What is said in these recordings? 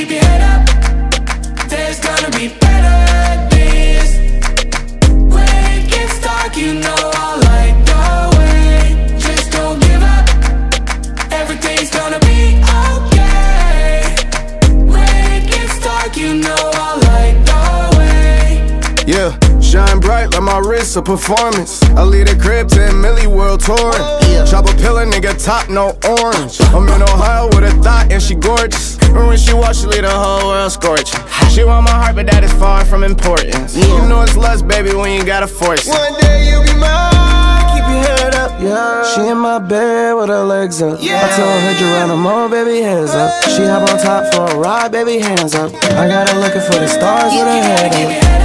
keep your head up. There's gonna be better days. When it gets dark, you know I'll light the way. Just don't give up. Everything's gonna be okay. When it gets dark, you know I'll light the way. Yeah, shine bright like my wrist a performance. I lead a crib to a Millie World touring. Chop a pillar, nigga, top no orange. I'm in Ohio with a thought and she gorgeous. And when she walks, she leave the whole world scorching. She want my heart, but that is far from importance. You know it's lust, baby, when you gotta force it. One day you'll be mine, keep your head up, yeah. She in my bed with her legs up, yeah. I told her Geronimo, baby, hands up. She hop on top for a ride, baby, hands up. I got her looking for the stars with her head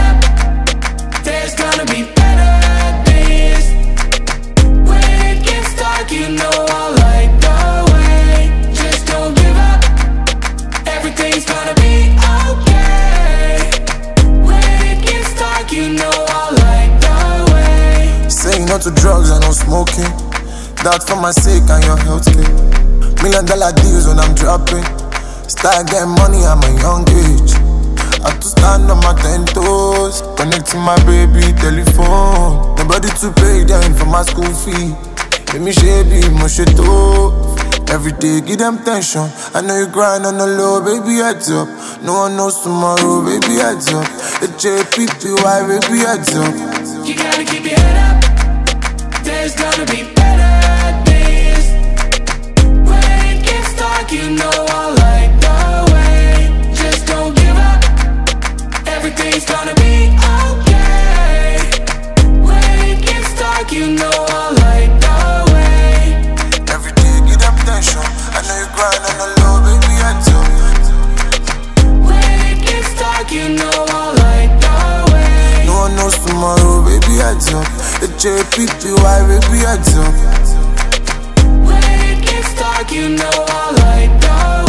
up. There's gonna be better days. When it gets dark, you know I'll light the way. Just don't give up. Everything's gonna be okay. When it gets dark, you know I'll light the way. Saying no to drugs and no smoking. That's for my sake and your health care. $1 million deals when I'm dropping. Start getting money at my young age. I have to stand on my 10 toes. Connecting my baby telephone. Nobody to pay them for my school fee. Let me shady, my shit up. Every day give them tension. I know you grind on the low, baby, heads up. No one knows tomorrow, baby, heads up. The JPPY, baby, heads up. You gotta keep your head up. There's gonna be better days. When it gets dark, you know I'll light the way. Just don't give up. Everything's gonna be okay. When it gets dark, you know I'll light the way. Every day give them tension. I know you grind on the low, baby, heads up. When it gets dark, you know I'll light the way. No one knows tomorrow, baby, heads up. The JPPY, baby, heads up. When it gets dark, you know I'll light the way.